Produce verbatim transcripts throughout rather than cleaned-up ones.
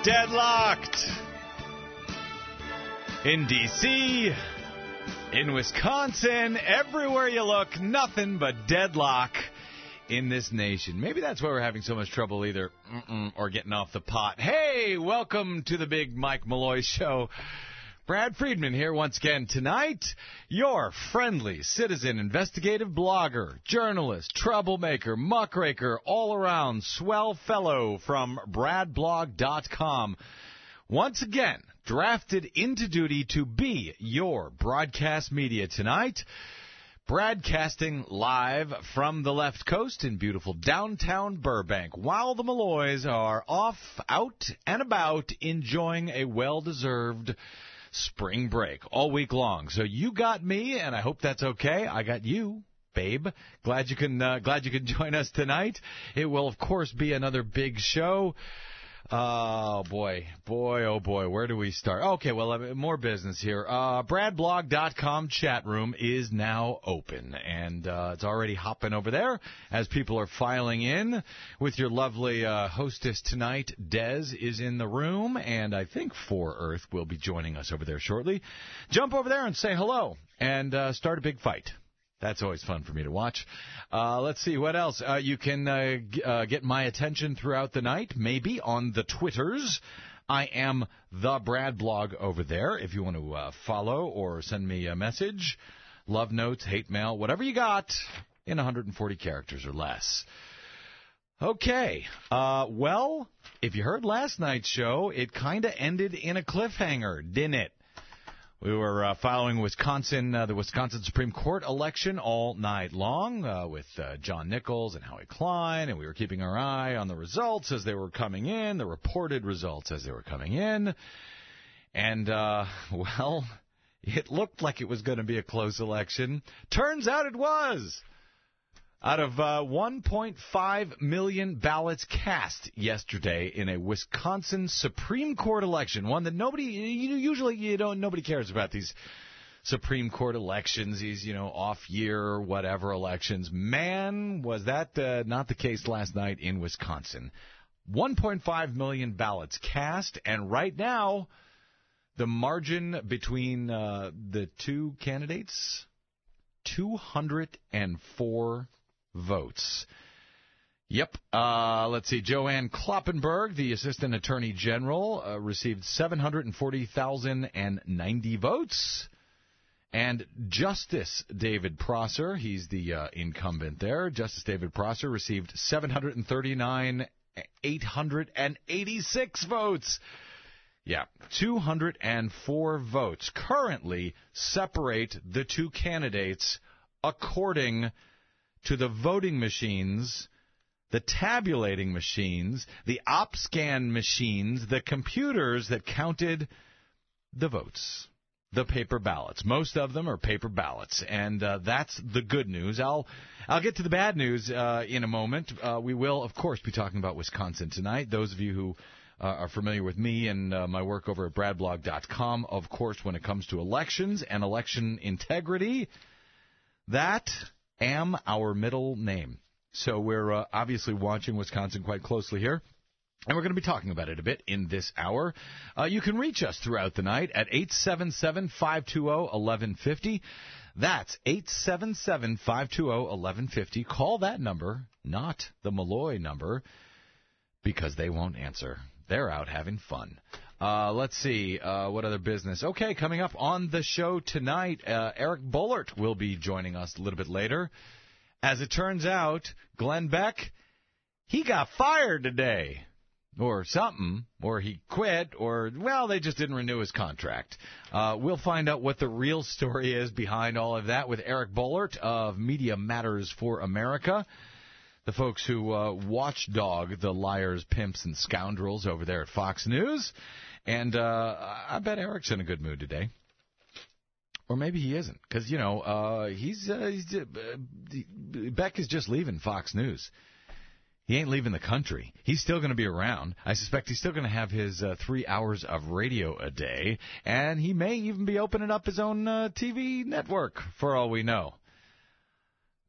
Deadlocked in D C, in Wisconsin, everywhere you look, nothing but deadlock in this nation. Maybe that's why we're having so much trouble either mm-mm, or getting off the pot. Hey, welcome to the Big Mike Malloy Show. Brad Friedman here once again tonight, your friendly citizen investigative blogger, journalist, troublemaker, muckraker, all-around swell fellow from brad blog dot com. Once again, drafted into duty to be your broadcast media tonight, broadcasting live from the left coast in beautiful downtown Burbank, while the Malloys are off, out, and about enjoying a well-deserved spring break all week long. So you got me, and I hope that's okay. I got you, babe. Glad you can uh, glad you can join us tonight. It will, of course, be another big show. Oh, boy. Boy, oh, boy. Where do we start? Okay, well, uh, more business here. Uh, brad blog dot com chat room is now open, and uh, it's already hopping over there as people are filing in with your lovely uh, hostess tonight. Des is in the room, and I think four Earth will be joining us over there shortly. Jump over there and say hello and uh, start a big fight. That's always fun for me to watch. Uh, let's see, what else? Uh, you can uh, g- uh, get my attention throughout the night, maybe on the Twitters. I am the Brad Blog over there if you want to uh, follow or send me a message, love notes, hate mail, whatever you got in one hundred forty characters or less. Okay, uh, well, if you heard last night's show, it kind of ended in a cliffhanger, didn't it? We were uh, following Wisconsin, uh, the Wisconsin Supreme Court election all night long uh, with uh, John Nichols and Howie Klein, and we were keeping our eye on the results as they were coming in, the reported results as they were coming in. And, uh, well, it looked like it was going to be a close election. Turns out it was. Out of uh, one point five million ballots cast yesterday in a Wisconsin Supreme Court election, one that nobody, you, usually you don't, nobody cares about these Supreme Court elections, these, you know, off-year, whatever elections. Man, was that uh, not the case last night in Wisconsin. one point five million ballots cast, and right now, the margin between uh, the two candidates, two hundred four votes. Yep. Uh, let's see. Joanne Kloppenberg, the Assistant Attorney General, uh, received seven hundred forty thousand ninety votes. And Justice David Prosser, he's the uh, incumbent there, Justice David Prosser received seven hundred thirty-nine thousand eight hundred eighty-six votes. Yeah, two hundred four votes currently separate the two candidates according to the voting machines, the tabulating machines, the OpScan machines, the computers that counted the votes, the paper ballots. Most of them are paper ballots, and uh, that's the good news. I'll I'll get to the bad news uh, in a moment. Uh, we will, of course, be talking about Wisconsin tonight. Those of you who uh, are familiar with me and uh, my work over at brad blog dot com, of course, when it comes to elections and election integrity, that am our middle name. So we're uh, obviously watching Wisconsin quite closely here, and we're going to be talking about it a bit in this hour. Uh, you can reach us throughout the night at eight seven seven, five two zero, one one five zero. That's eight seven seven, five two zero, one one five zero. Call that number, not the Malloy number, because they won't answer. They're out having fun. Uh, let's see, uh, what other business? Okay, coming up on the show tonight, uh, Eric Bullard will be joining us a little bit later. As it turns out, Glenn Beck, he got fired today. Or something, or he quit, or, well, they just didn't renew his contract. Uh, we'll find out what the real story is behind all of that with Eric Bullard of Media Matters for America. The folks who uh, watchdog the liars, pimps, and scoundrels over there at Fox News. And uh, I bet Eric's in a good mood today. Or maybe he isn't, because, you know, uh, he's, uh, he's uh, Beck is just leaving Fox News. He ain't leaving the country. He's still going to be around. I suspect he's still going to have his uh, three hours of radio a day, and he may even be opening up his own uh, T V network, for all we know.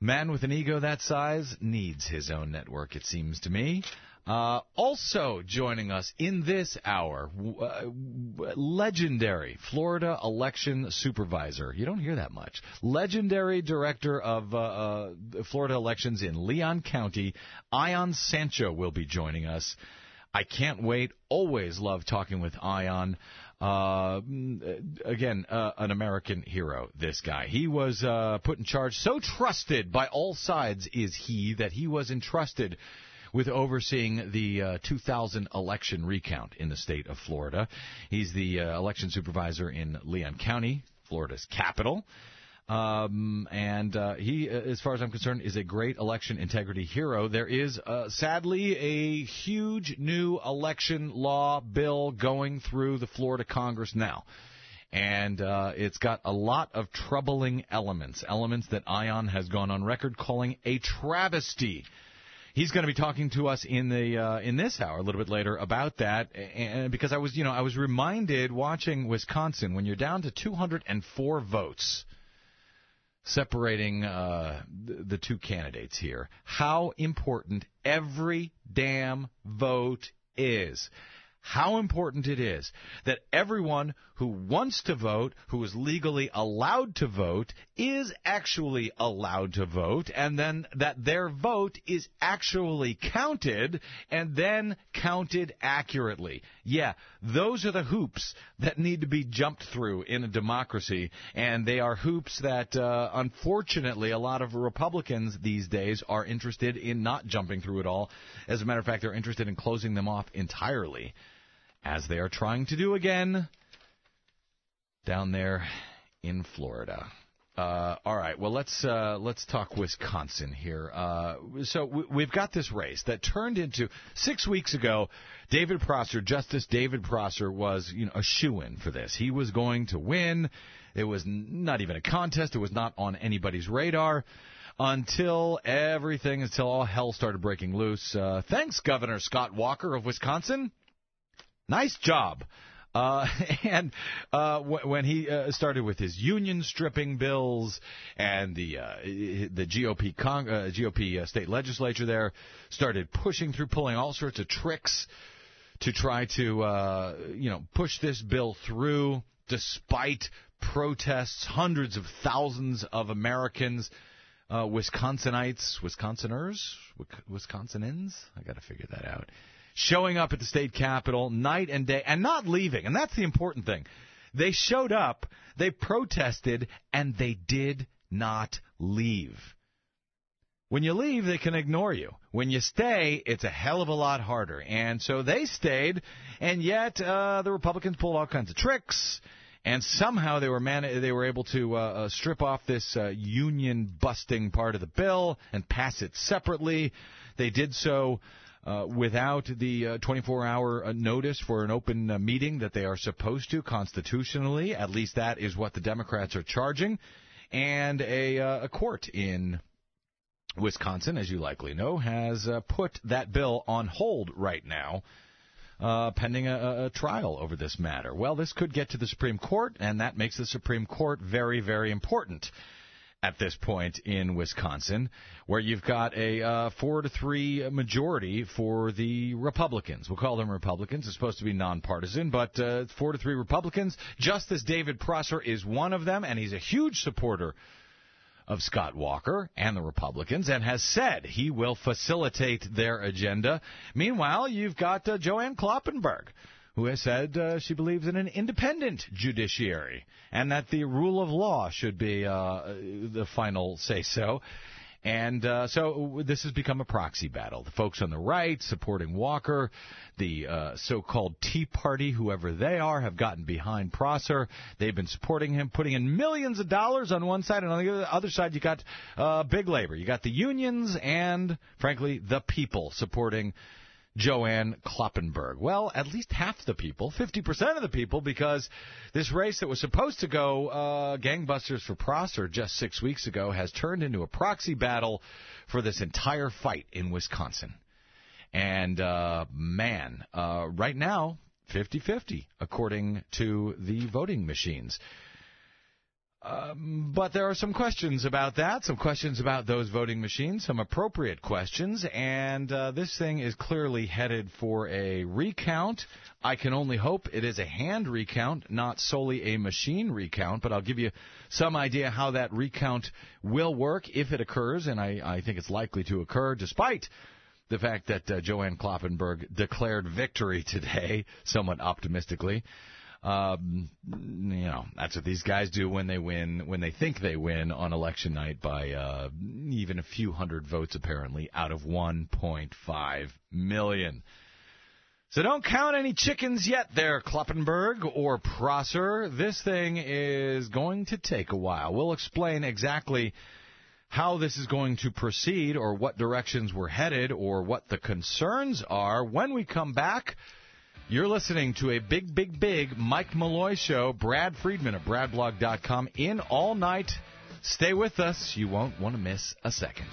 Man with an ego that size needs his own network, it seems to me. Uh, also joining us in this hour, uh, legendary Florida election supervisor. You don't hear that much. Legendary director of uh, uh, Florida elections in Leon County, Ion Sancho, will be joining us. I can't wait. Always love talking with Ion. Uh, again, uh, an American hero, this guy. He was uh, put in charge, so trusted by all sides is he, that he was entrusted with overseeing the uh, two thousand election recount in the state of Florida. He's the uh, election supervisor in Leon County, Florida's capital. Um, and uh, he, as far as I'm concerned, is a great election integrity hero. There is, uh, sadly, a huge new election law bill going through the Florida Congress now. And uh, it's got a lot of troubling elements, elements that Ion has gone on record calling a travesty. He's going to be talking to us in the uh, in this hour a little bit later about that, and because I was, you know, I was reminded watching Wisconsin, when you're down to two hundred four votes separating uh, the, the two candidates here, how important every damn vote is. How important it is that everyone who wants to vote, who is legally allowed to vote, is actually allowed to vote, and then that their vote is actually counted and then counted accurately. Yeah, those are the hoops that need to be jumped through in a democracy, and they are hoops that, uh, unfortunately, a lot of Republicans these days are interested in not jumping through at all. As a matter of fact, they're interested in closing them off entirely, as they are trying to do again down there in Florida. Uh, all right, well, let's uh, let's talk Wisconsin here. Uh, so w- we've got this race that turned into, six weeks ago, David Prosser, Justice David Prosser, was, you know, a shoo-in for this. He was going to win. It was not even a contest. It was not on anybody's radar until everything, until all hell started breaking loose. Uh, thanks, Governor Scott Walker of Wisconsin. Nice job. Uh, and uh, w- when he uh, started with his union stripping bills, and the uh, the G O P Cong- uh, G O P uh, state legislature there started pushing through, pulling all sorts of tricks to try to uh, you know push this bill through, despite protests, hundreds of thousands of Americans, uh, Wisconsinites, Wisconsiners, Wisconsinans. I got to figure that out. Showing up at the state capitol night and day, and not leaving. And that's the important thing. They showed up, they protested, and they did not leave. When you leave, they can ignore you. When you stay, it's a hell of a lot harder. And so they stayed, and yet uh, the Republicans pulled all kinds of tricks, and somehow they were man- they were able to uh, uh, strip off this uh, union-busting part of the bill and pass it separately. They did so Uh, without the uh, twenty-four hour uh, notice for an open uh, meeting that they are supposed to constitutionally. At least that is what the Democrats are charging. And a, uh, a court in Wisconsin, as you likely know, has uh, put that bill on hold right now, uh, pending a, a trial over this matter. Well, this could get to the Supreme Court, and that makes the Supreme Court very, very important at this point in Wisconsin, where you've got a uh, four to three majority for the Republicans. We'll call them Republicans. It's supposed to be nonpartisan, but uh, it's four to three Republicans. Justice David Prosser is one of them, and he's a huge supporter of Scott Walker and the Republicans, and has said he will facilitate their agenda. Meanwhile, you've got uh, Joanne Kloppenburg, who has said uh, she believes in an independent judiciary and that the rule of law should be uh, the final say-so. And uh, so this has become a proxy battle. The folks on the right supporting Walker, the uh, so-called Tea Party, whoever they are, have gotten behind Prosser. They've been supporting him, putting in millions of dollars on one side, and on the other side you got uh, big labor. You got the unions and, frankly, the people supporting Joanne Kloppenburg. Well, at least half the people, fifty percent of the people, because this race that was supposed to go uh, gangbusters for Prosser just six weeks ago has turned into a proxy battle for this entire fight in Wisconsin. And, uh, man, uh, right now, fifty-fifty, according to the voting machines. Um, but there are some questions about that, some questions about those voting machines, some appropriate questions, and uh, this thing is clearly headed for a recount. I can only hope it is a hand recount, not solely a machine recount, but I'll give you some idea how that recount will work if it occurs, and I, I think it's likely to occur, despite the fact that uh, Joanne Kloppenburg declared victory today, somewhat optimistically. Um, you know, that's what these guys do when they win, when they think they win on election night by uh, even a few hundred votes, apparently, out of one point five million. So don't count any chickens yet there, Kloppenburg or Prosser. This thing is going to take a while. We'll explain exactly how this is going to proceed or what directions we're headed or what the concerns are when we come back. You're listening to a big, big, big Mike Malloy show. Brad Friedman of brad blog dot com in all night. Stay with us. You won't want to miss a second.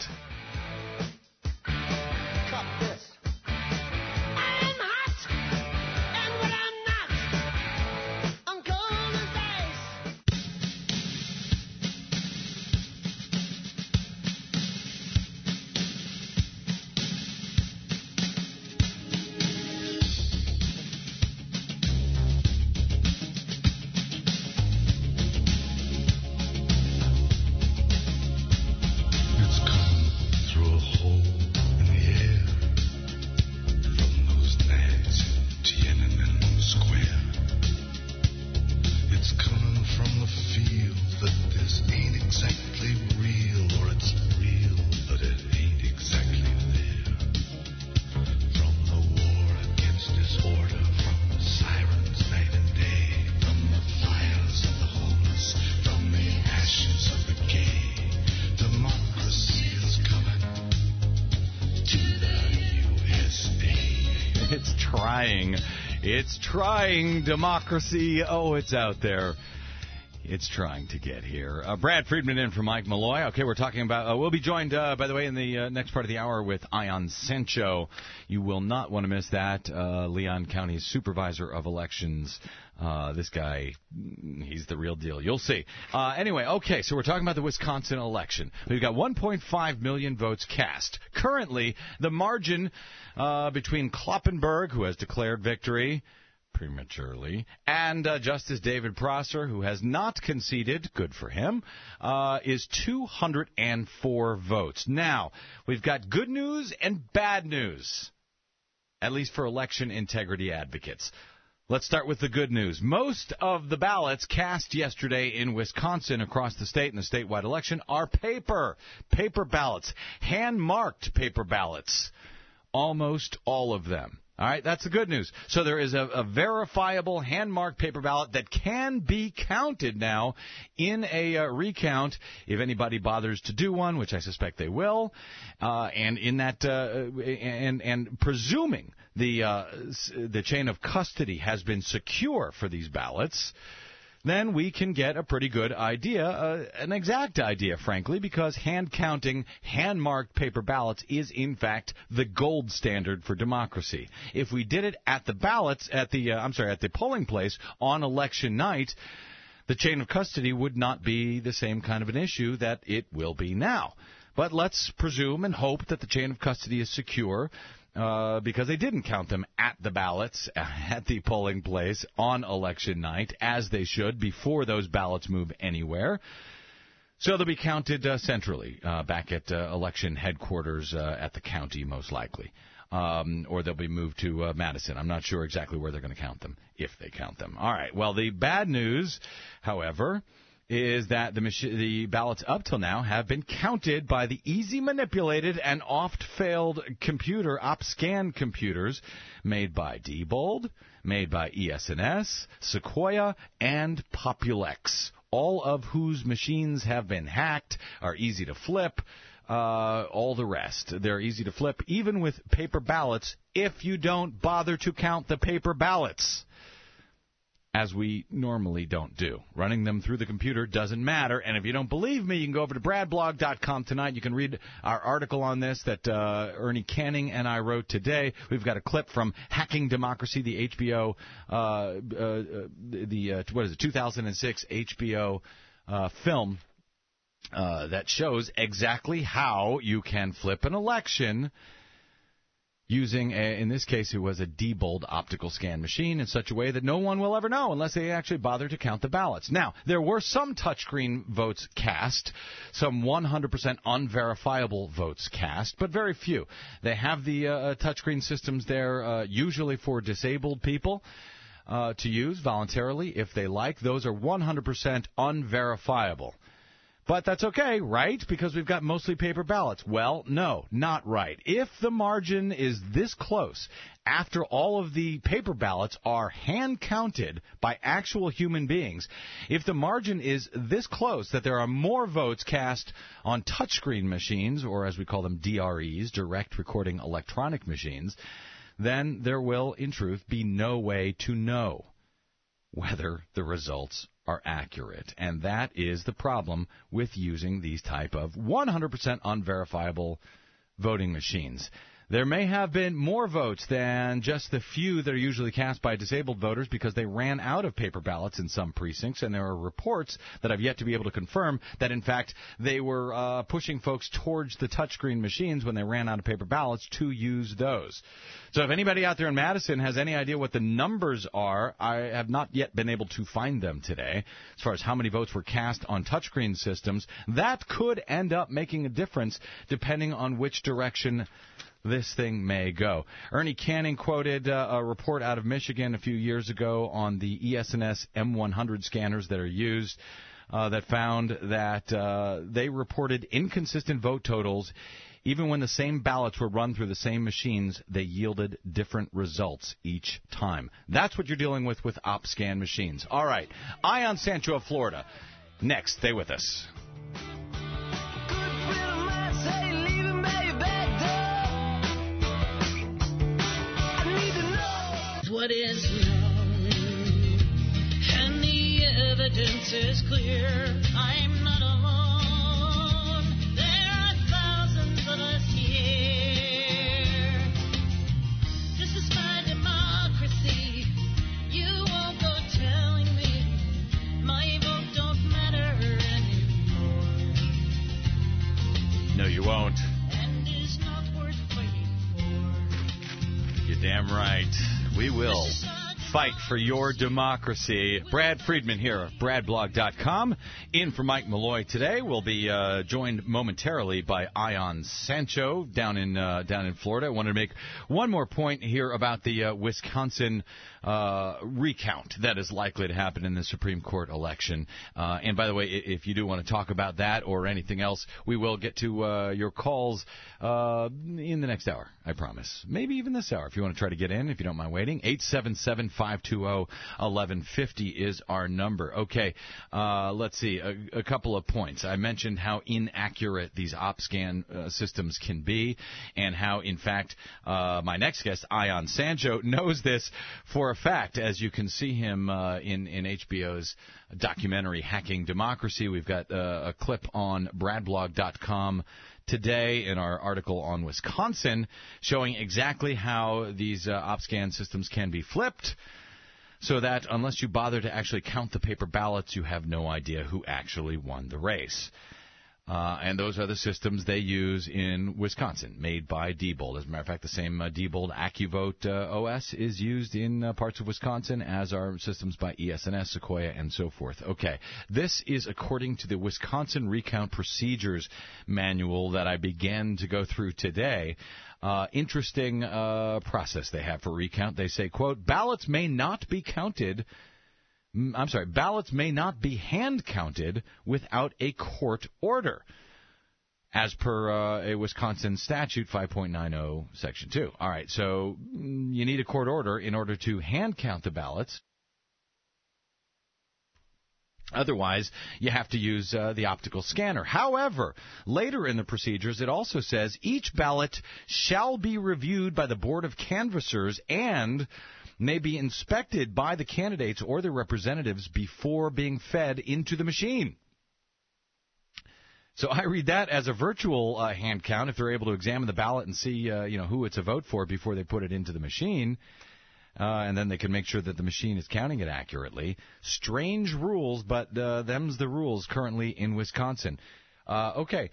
It's trying, democracy. Oh, it's out there. It's trying to get here. Uh, Brad Friedman in for Mike Malloy. Okay, we're talking about, uh, we'll be joined, uh, by the way, in the uh, next part of the hour with Ion Sancho. You will not want to miss that. Uh, Leon County's Supervisor of Elections. Uh, this guy, he's the real deal. You'll see. Uh, anyway, okay, so we're talking about the Wisconsin election. We've got one point five million votes cast. Currently, the margin uh, between Kloppenburg, who has declared victory prematurely, and uh, Justice David Prosser, who has not conceded, good for him, uh, is two hundred four votes. Now, we've got good news and bad news, at least for election integrity advocates. Let's start with the good news. Most of the ballots cast yesterday in Wisconsin across the state in the statewide election are paper, paper ballots, hand-marked paper ballots, almost all of them. All right, that's the good news. So there is a, a verifiable hand-marked paper ballot that can be counted now in a uh, recount if anybody bothers to do one, which I suspect they will. Uh, and in that, uh, and and presuming the uh, the chain of custody has been secure for these ballots, then we can get a pretty good idea, uh, an exact idea, frankly, because hand-counting, hand-marked paper ballots is, in fact, the gold standard for democracy. If we did it at the ballots, at the, uh, I'm sorry, at the polling place on election night, the chain of custody would not be the same kind of an issue that it will be now. But let's presume and hope that the chain of custody is secure, Uh, because they didn't count them at the ballots, at the polling place on election night, as they should, before those ballots move anywhere. So they'll be counted uh, centrally, uh, back at uh, election headquarters uh, at the county, most likely. Um, or they'll be moved to uh, Madison. I'm not sure exactly where they're going to count them, if they count them. All right. Well, the bad news, however, is that the, machi- the ballots up till now have been counted by the easy manipulated and oft-failed computer, OpScan computers, made by Diebold, made by E S N S, Sequoia, and Populex, all of whose machines have been hacked, are easy to flip, uh, all the rest. They're easy to flip, even with paper ballots, if you don't bother to count the paper ballots, as we normally don't do. Running them through the computer doesn't matter. And if you don't believe me, you can go over to brad blog dot com tonight. You can read our article on this that uh, Ernie Canning and I wrote today. We've got a clip from Hacking Democracy, the H B O, uh, uh, the, uh, what is it, two thousand six H B O uh, film uh, that shows exactly how you can flip an election using, a, in this case, it was a Diebold optical scan machine in such a way that no one will ever know unless they actually bother to count the ballots. Now, there were some touchscreen votes cast, some one hundred percent unverifiable votes cast, but very few. They have the uh, touchscreen systems there uh, usually for disabled people uh, to use voluntarily if they like. Those are one hundred percent unverifiable. But that's okay, right? Because we've got mostly paper ballots. Well, no, not right. If the margin is this close, after all of the paper ballots are hand-counted by actual human beings, if the margin is this close that there are more votes cast on touchscreen machines, or as we call them D R Es, direct recording electronic machines, then there will, in truth, be no way to know whether the results are accurate. And that is the problem with using these type of one hundred percent unverifiable voting machines. There may have been more votes than just the few that are usually cast by disabled voters because they ran out of paper ballots in some precincts, and there are reports that I've yet to be able to confirm that, in fact, they were uh, pushing folks towards the touchscreen machines when they ran out of paper ballots to use those. So if anybody out there in Madison has any idea what the numbers are, I have not yet been able to find them today as far as how many votes were cast on touchscreen systems. That could end up making a difference depending on which direction this thing may go. Ernie Canning quoted uh, a report out of Michigan a few years ago on the E S N S M one hundred scanners that are used uh, that found that uh, they reported inconsistent vote totals. Even when the same ballots were run through the same machines, they yielded different results each time. That's what you're dealing with with OpScan machines. All right, Ion Sancho of Florida. Next, stay with us. What is known, and the evidence is clear. I'm not alone. There are thousands of us here. This is my democracy. You won't go telling me my vote don't matter anymore. No, you won't. And is not worth fighting for. You're damn right. We will fight for your democracy. Brad Friedman here of brad blog dot com. In for Mike Malloy today. We'll be uh, joined momentarily by Ion Sancho down in uh, down in Florida. I wanted to make one more point here about the uh, Wisconsin uh, recount that is likely to happen in the Supreme Court election. Uh, and by the way, if you do want to talk about that or anything else, we will get to uh, your calls uh, in the next hour, I promise. Maybe even this hour if you want to try to get in, if you don't mind waiting. eight seven seven, five two zero, one one five zero is our number. Okay, uh, let's see, a, a couple of points. I mentioned how inaccurate these OpScan uh, systems can be and how, in fact, uh, my next guest, Ion Sancho, knows this for a fact, as you can see him uh, in, in H B O's documentary Hacking Democracy. We've got uh, a clip on brad blog dot com today in our article on Wisconsin showing exactly how these uh, OpScan systems can be flipped so that unless you bother to actually count the paper ballots, you have no idea who actually won the race. Uh, and those are the systems they use in Wisconsin, made by Diebold. As a matter of fact, the same uh, Diebold AccuVote uh, O S is used in uh, parts of Wisconsin, as are systems by E S N S, Sequoia, and so forth. Okay, this is according to the Wisconsin Recount Procedures Manual that I began to go through today. Uh, interesting uh, process they have for recount. They say, quote, ballots may not be counted I'm sorry, ballots may not be hand-counted without a court order, as per uh, a Wisconsin statute five point nine zero, Section two. All right, so you need a court order in order to hand-count the ballots. Otherwise, you have to use uh, the optical scanner. However, later in the procedures, it also says each ballot shall be reviewed by the Board of Canvassers and may be inspected by the candidates or their representatives before being fed into the machine. So I read that as a virtual uh, hand count if they're able to examine the ballot and see uh, you know, who it's a vote for before they put it into the machine. Uh, and then they can make sure that the machine is counting it accurately. Strange rules, but uh, them's the rules currently in Wisconsin. Uh, okay.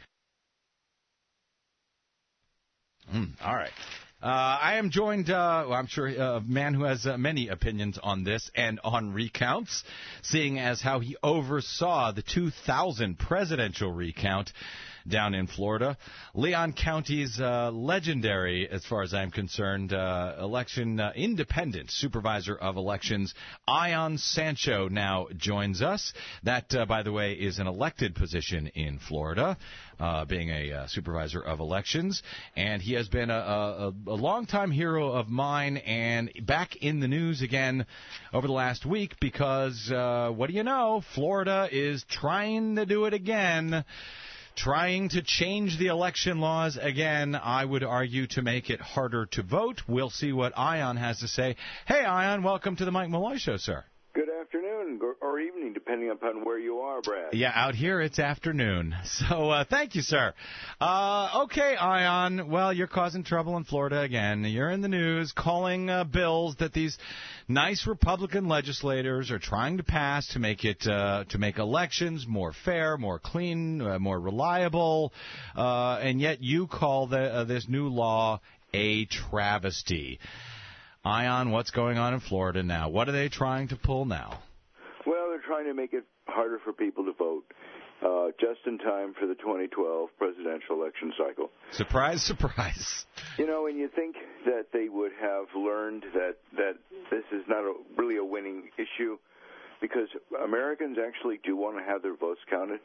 Mm, all right. Uh, I am joined, uh, well, I'm sure, uh, a man who has uh, many opinions on this and on recounts, seeing as how he oversaw the two thousand presidential recount down in Florida. Leon County's uh, legendary, as far as I'm concerned, uh, election uh, independent supervisor of elections, Ion Sancho, now joins us. That, uh, by the way, is an elected position in Florida, uh, being a uh, supervisor of elections. And he has been a, a, a longtime hero of mine and back in the news again over the last week because, uh, what do you know, Florida is trying to do it again. Trying to change the election laws again, I would argue, to make it harder to vote. We'll see what Ion has to say. Hey, Ion, welcome to the Mike Malloy Show, sir. Good afternoon or evening, depending upon where you are, Brad. Yeah, out here it's afternoon. So uh, thank you, sir. Uh, okay, Ion, well, you're causing trouble in Florida again. You're in the news calling uh, bills that these nice Republican legislators are trying to pass to make it uh, to make elections more fair, more clean, uh, more reliable, uh, and yet you call the, uh, this new law a travesty. Ion, what's going on in Florida now? What are they trying to pull now? Well, they're trying to make it harder for people to vote, uh, just in time for the twenty twelve presidential election cycle. Surprise, surprise. You know, and you think that they would have learned that, that this is not a, really a winning issue, because Americans actually do want to have their votes counted.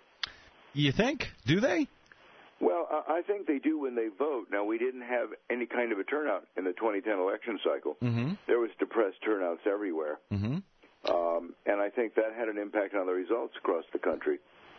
You think? Do they? Well, I think they do when they vote. Now, we didn't have any kind of a turnout in the twenty ten election cycle. Mm-hmm. There was depressed turnouts everywhere. Mm-hmm. Um, and I think that had an impact on the results across the country.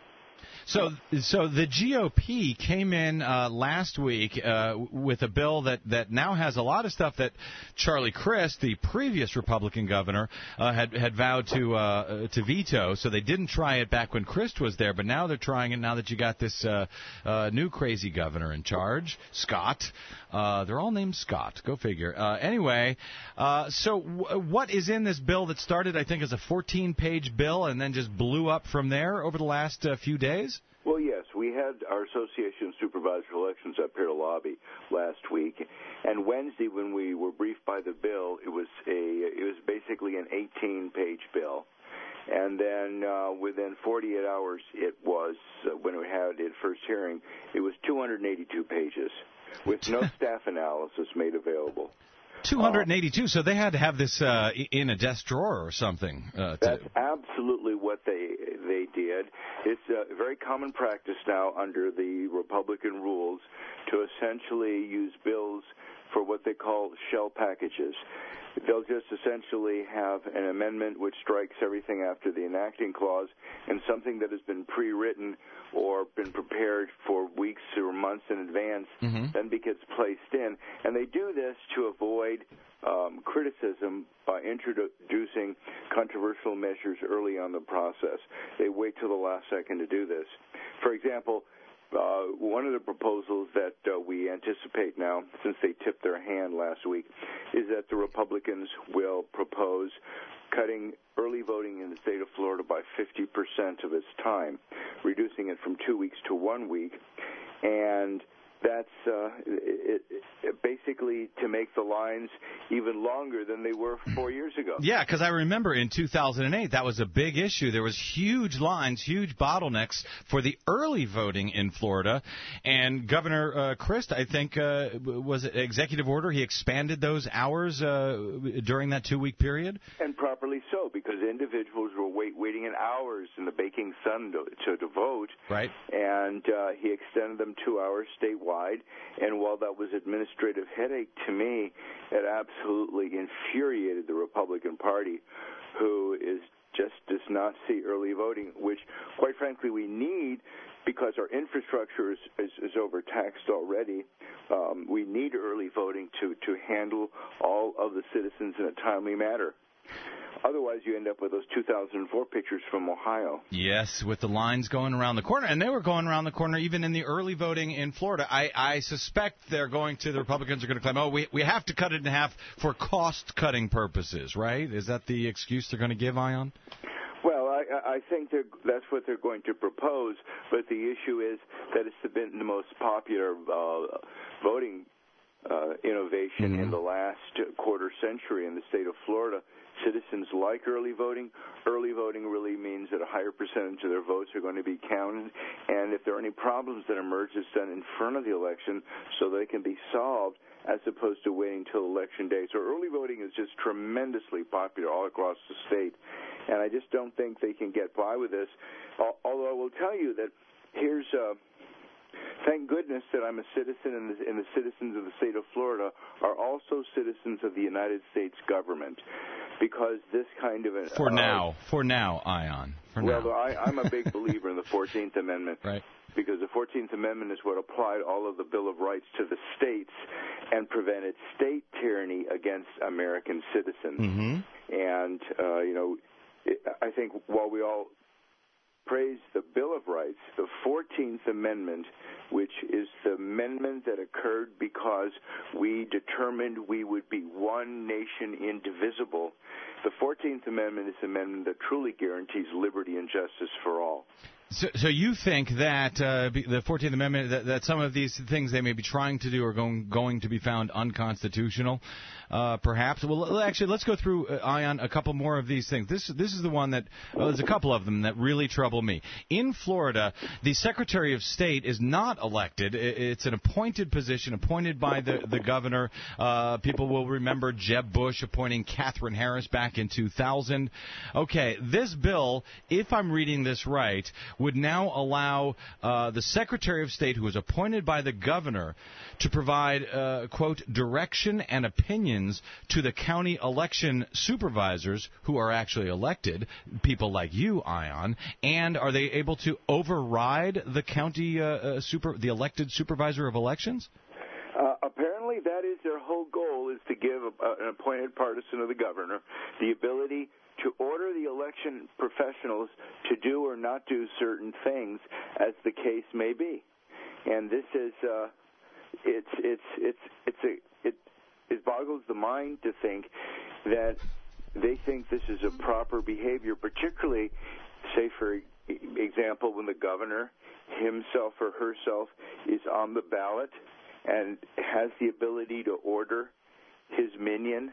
So, so the G O P came in uh, last week uh, with a bill that, that now has a lot of stuff that Charlie Crist, the previous Republican governor, uh, had had vowed to uh, to veto. So they didn't try it back when Crist was there, but now they're trying it now that you got this uh, uh, new crazy governor in charge, Scott. Uh, they're all named Scott. Go figure. Uh, anyway, uh, so w- what is in this bill that started, I think, as a fourteen-page bill and then just blew up from there over the last uh, few days? Well, yes, we had our Association of Supervisors of Elections up here to lobby last week, and Wednesday, when we were briefed by the bill, it was a it was basically an eighteen-page bill, and then uh, within forty-eight hours, it was uh, when we had its first hearing, it was two hundred eighty-two pages with no staff analysis made available. two hundred eighty-two, so they had to have this uh, in a desk drawer or something. Uh, That's absolutely what they they did. It's a very common practice now under the Republican rules to essentially use bills for what they call shell packages. They'll just essentially have an amendment which strikes everything after the enacting clause, and something that has been pre-written or been prepared for weeks or months in advance mm-hmm. then gets placed in. And they do this to avoid um, criticism by introducing controversial measures early on the process. They wait till the last second to do this. For example, Uh, one of the proposals that uh, we anticipate now, since they tipped their hand last week, is that the Republicans will propose cutting early voting in the state of Florida by fifty percent of its time, reducing it from two weeks to one week. And that's uh, it, it basically to make the lines even longer than they were four years ago. Yeah, because I remember in two thousand eight that was a big issue. There was huge lines, huge bottlenecks for the early voting in Florida, and Governor uh, Crist, I think, uh, was it executive order. He expanded those hours uh, during that two-week period, and properly so, because individuals were wait, waiting in hours in the baking sun to, to, to vote. Right. And uh, he extended them two hours statewide. And while that was administrative headache to me, it absolutely infuriated the Republican Party, who is just does not see early voting, which, quite frankly, we need because our infrastructure is, is, is overtaxed already. Um, we need early voting to, to handle all of the citizens in a timely manner. Otherwise, you end up with those two thousand four pictures from Ohio. Yes, with the lines going around the corner. And they were going around the corner even in the early voting in Florida. I, I suspect they're going to, the Republicans are going to claim, oh, we, we have to cut it in half for cost-cutting purposes, right? Is that the excuse they're going to give, Ion? Well, I, I think they're, that's what they're going to propose, but the issue is that it's been the most popular uh, voting uh, innovation mm-hmm. in the last quarter century in the state of Florida. Citizens like early voting. Early voting really means that a higher percentage of their votes are going to be counted, and if there are any problems that emerge, it's done in front of the election so they can be solved as opposed to waiting till election day. So early voting is just tremendously popular all across the state, and I just don't think they can get by with this, although I will tell you that here's uh, thank goodness that I'm a citizen, and the, and the citizens of the state of Florida are also citizens of the United States government, because this kind of a... For uh, now. For now, Ion. For well, now. I, I'm a big believer in the fourteenth Amendment. Right. Because the fourteenth Amendment is what applied all of the Bill of Rights to the states and prevented state tyranny against American citizens. Mm-hmm. And, uh, you know, it, I think while we all praise the Bill of Rights, the fourteenth Amendment, which is the amendment that occurred because we determined we would be one nation indivisible, the fourteenth Amendment is an amendment that truly guarantees liberty and justice for all. So, so you think that uh, the fourteenth Amendment, that, that some of these things they may be trying to do are going going to be found unconstitutional, uh, perhaps? Well, actually, let's go through, uh, Ion, a couple more of these things. This this is the one that, well, there's a couple of them that really trouble me. In Florida, the Secretary of State is not elected. It's an appointed position, appointed by the, the governor. Uh, people will remember Jeb Bush appointing Katherine Harris back in two thousand. Okay, this bill, if I'm reading this right, would now allow uh, the Secretary of State, who is appointed by the governor, to provide, uh, quote, direction and opinions to the county election supervisors who are actually elected, people like you, Ion, and are they able to override the county uh, uh, super, the elected supervisor of elections? Uh, apparently that is their whole goal, is to give a, an appointed partisan of the governor the ability to order the election professionals to do or not do certain things, as the case may be. And this is, uh, it's, it's, it's, it's a, it, it boggles the mind to think that they think this is a proper behavior, particularly, say, for example, when the governor himself or herself is on the ballot and has the ability to order his minion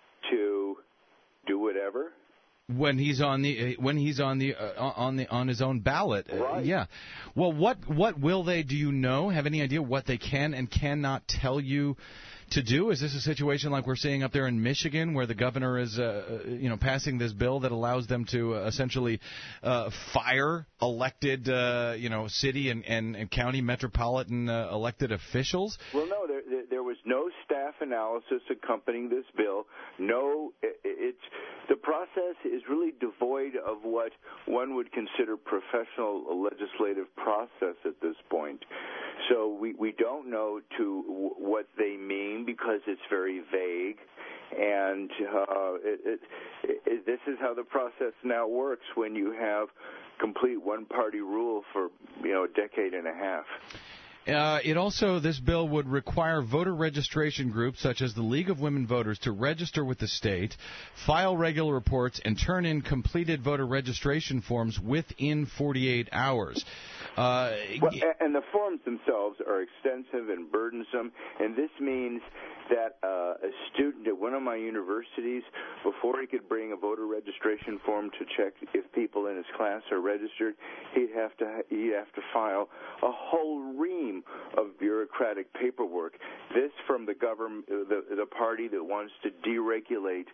to do whatever. When he's on the when he's on the uh, on the on his own ballot, right. uh, yeah. Well, what what will they? Do you know? Have any idea what they can and cannot tell you to do? Is this a situation like we're seeing up there in Michigan, where the governor is, uh, you know, passing this bill that allows them to uh, essentially uh, fire elected, uh, you know, city and, and, and county metropolitan uh, elected officials? Well, no, there, there, there was no staff analysis accompanying this bill. No, it, it's the process is really devoid of what one would consider professional legislative process at this point. So we, we don't know to w- what they mean, because it's very vague, and uh, it, it, it, this is how the process now works when you have complete one-party rule for, you know, a decade and a half. Uh, it also, this bill would require voter registration groups such as the League of Women Voters to register with the state, file regular reports, and turn in completed voter registration forms within forty-eight hours. Uh, well, and the forms themselves are extensive and burdensome, and this means that uh, a student at one of my universities, before he could bring a voter registration form to check if people in his class are registered, he'd have to he'd have to file a whole ream of bureaucratic paperwork. This from the government, the, the party that wants to deregulate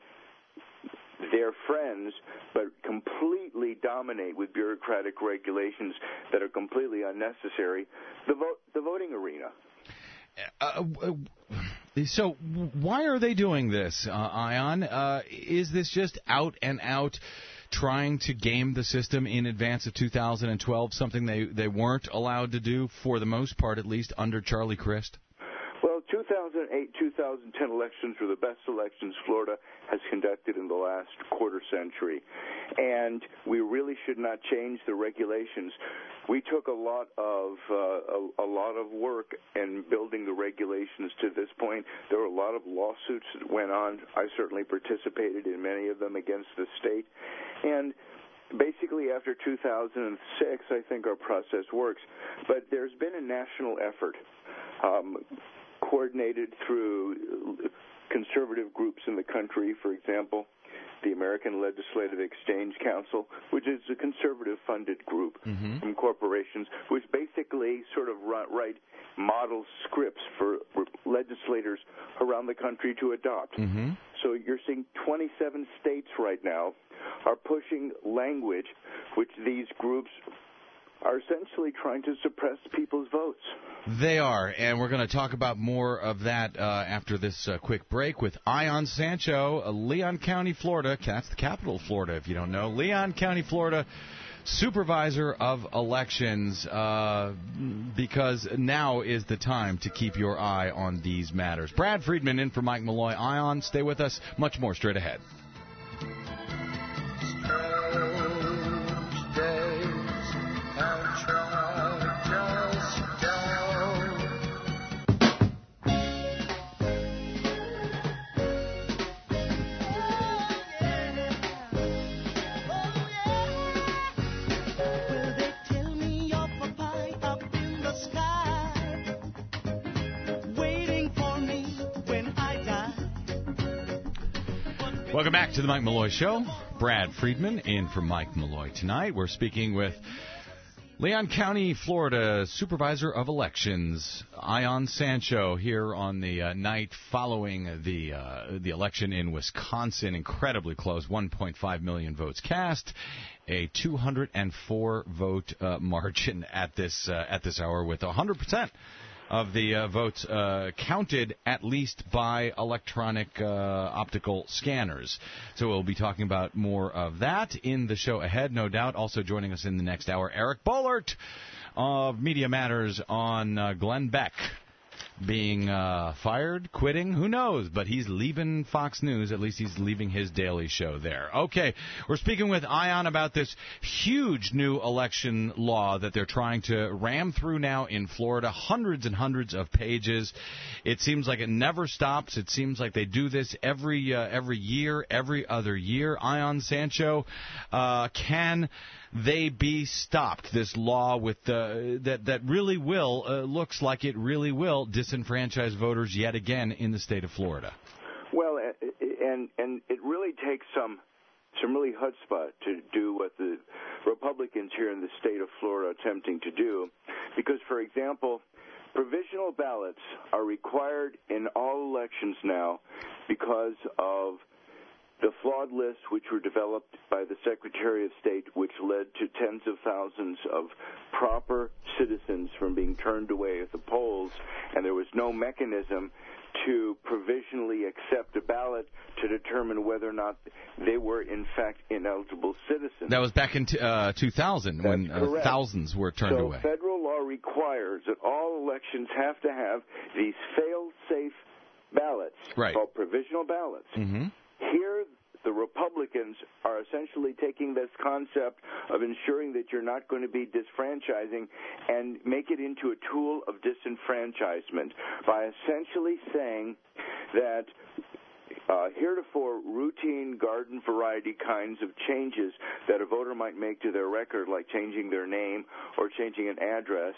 their friends, but completely dominate with bureaucratic regulations that are completely unnecessary, the vote, the voting arena. Uh, so why are they doing this, uh, Ion? Uh, is this just out and out trying to game the system in advance of two thousand twelve, something they, they weren't allowed to do, for the most part at least, under Charlie Crist? Well, two thousand eight, two thousand ten elections were the best elections Florida has conducted in the last quarter century. And we really should not change the regulations. We took a lot of uh, a, a lot of work in building the regulations to this point. There were a lot of lawsuits that went on. I certainly participated in many of them against the state. And basically, after two thousand six, I think our process works. But there's been a national effort um, coordinated through conservative groups in the country, for example, the American Legislative Exchange Council, which is a conservative-funded group mm-hmm. from corporations, which basically sort of write model scripts for legislators around the country to adopt. Mm-hmm. So you're seeing twenty-seven states right now are pushing language which these groups are essentially trying to suppress people's votes. They are, and we're going to talk about more of that uh, after this uh, quick break with Ion Sancho, uh, Leon County, Florida. That's the capital of Florida, if you don't know. Leon County, Florida, supervisor of elections, uh, because now is the time to keep your eye on these matters. Brad Friedman in for Mike Malloy. Ion, stay with us. Much more straight ahead. Welcome back to the Mike Malloy Show. Brad Friedman in for Mike Malloy tonight. We're speaking with Leon County, Florida, Supervisor of Elections, Ion Sancho, here on the uh, night following the uh, the election in Wisconsin. Incredibly close, one point five million votes cast, a two hundred four vote uh, margin at this uh, at this hour, with one hundred percent of the uh, votes uh, counted at least by electronic uh, optical scanners. So we'll be talking about more of that in the show ahead, no doubt. Also joining us in the next hour, Eric Boehlert of Media Matters on uh, Glenn Beck being uh, fired, quitting, who knows, but he's leaving Fox News. At least he's leaving his daily show there. Okay, we're speaking with Ion about this huge new election law that they're trying to ram through now in Florida, hundreds and hundreds of pages. It seems like it never stops. It seems like they do this every uh, every year, every other year. Ion Sancho, uh, can they be stopped? This law with uh, that that really will uh, looks like it really will disenfranchise voters yet again in the state of Florida. Well, and and it really takes some some really chutzpah to do what the Republicans here in the state of Florida are attempting to do, because, for example, provisional ballots are required in all elections now because of the flawed lists which were developed by the Secretary of State, which led to tens of thousands of proper citizens from being turned away at the polls, and there was no mechanism to provisionally accept a ballot to determine whether or not they were, in fact, ineligible citizens. That was back in t- uh, two thousand. That's when uh, thousands were turned so away. So federal law requires that all elections have to have these fail-safe ballots, right, called provisional ballots. Mm-hmm. Here, the Republicans are essentially taking this concept of ensuring that you're not going to be disfranchising and make it into a tool of disenfranchisement by essentially saying that uh, heretofore routine garden variety kinds of changes that a voter might make to their record, like changing their name or changing an address,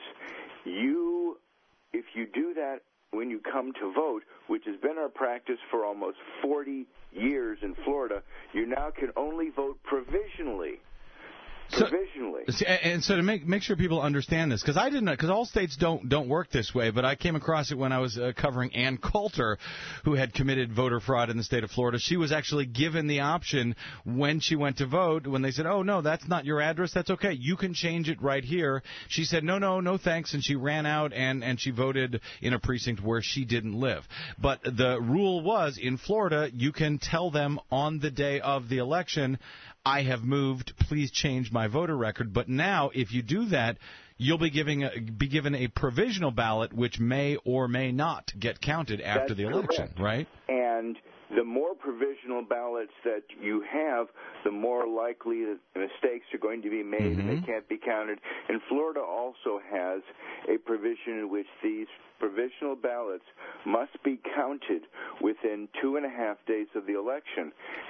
you, if you do that when you come to vote, which has been our practice for almost forty years in Florida, you now can only vote provisionally. Provisionally. So, and so to make make sure people understand this, because I didn't, because all states don't don't work this way, but I came across it when I was uh, covering Ann Coulter, who had committed voter fraud in the state of Florida. She was actually given the option when she went to vote, when they said, "Oh no, that's not your address. That's okay. You can change it right here." She said, "No, no, no, thanks," and she ran out and and she voted in a precinct where she didn't live. But the rule was, in Florida, you can tell them on the day of the election, "I have moved, please change my voter record." But now, if you do that, you'll be giving a, be given a provisional ballot, which may or may not get counted after That's the election, correct. right? And the more provisional ballots that you have, the more likely that mistakes are going to be made Mm-hmm. and they can't be counted. And Florida also has a provision in which these provisional ballots must be counted within two and a half days of the election.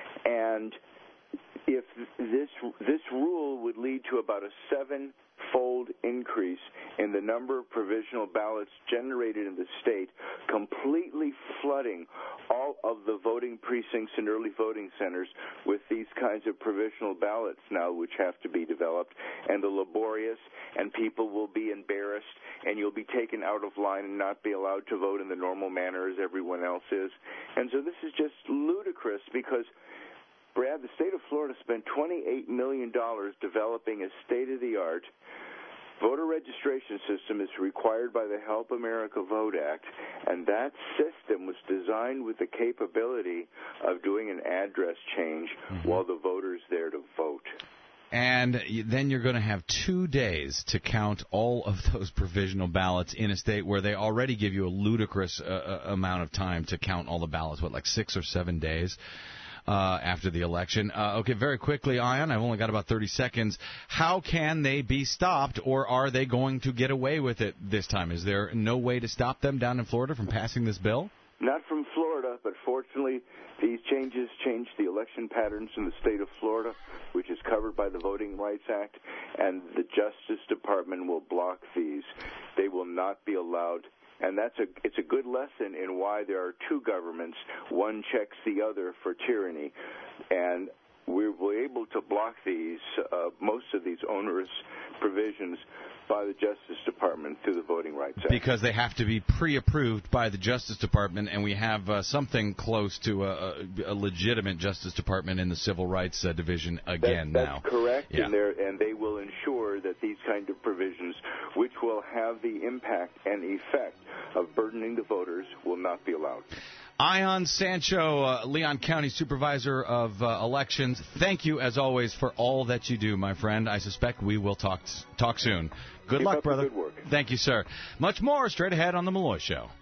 And if this this rule would lead to about a seven-fold increase in the number of provisional ballots generated in the state, completely flooding all of the voting precincts and early voting centers with these kinds of provisional ballots now, which have to be developed, and the laborious, and people will be embarrassed, and you'll be taken out of line and not be allowed to vote in the normal manner as everyone else is. And so this is just ludicrous because, Brad, the state of Florida spent twenty-eight million dollars developing a state-of-the-art voter registration system is required by the Help America Vote Act, and that system was designed with the capability of doing an address change mm-hmm. while the voter's there to vote. And then you're going to have two days to count all of those provisional ballots in a state where they already give you a ludicrous uh, amount of time to count all the ballots, what, like six or seven days? Uh, after the election. Uh, okay, very quickly, Ion, I've only got about thirty seconds. How can they be stopped, or are they going to get away with it this time? Is there no way to stop them down in Florida from passing this bill? Not from Florida, but fortunately, these changes change the election patterns in the state of Florida, which is covered by the Voting Rights Act, and the Justice Department will block these. They will not be allowed. And that's a it's a good lesson in why there are two governments. One checks the other for tyranny. And we were able to block these, uh, most of these onerous provisions by the Justice Department through the Voting Rights Act. Because they have to be pre-approved by the Justice Department, and we have uh, something close to a, a legitimate Justice Department in the Civil Rights uh, Division again that, now. That's correct, yeah. and, and they will ensure that these kind of provisions, which will have the impact and effect of burdening the voters, will not be allowed. Ion Sancho, uh, Leon County Supervisor of uh, Elections, thank you, as always, for all that you do, my friend. I suspect we will talk talk soon. Good Keep luck, up brother. the good work. Thank you, sir. Much more straight ahead on The Malloy Show.